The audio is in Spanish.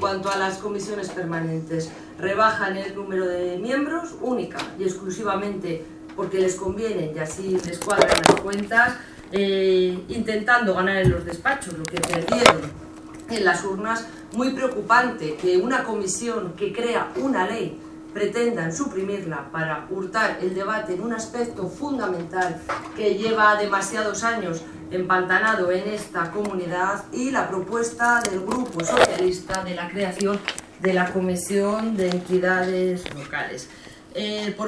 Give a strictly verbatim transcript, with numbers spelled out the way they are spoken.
cuanto a las comisiones permanentes, rebajan el número de miembros única y exclusivamente porque les conviene y así les cuadran las cuentas, eh, intentando ganar en los despachos lo que perdieron en las urnas. Muy preocupante que una comisión que crea una ley pretendan suprimirla para hurtar el debate en un aspecto fundamental que lleva demasiados años empantanado en esta comunidad, y la propuesta del Grupo Socialista de la creación de la Comisión de Entidades Locales. Eh, por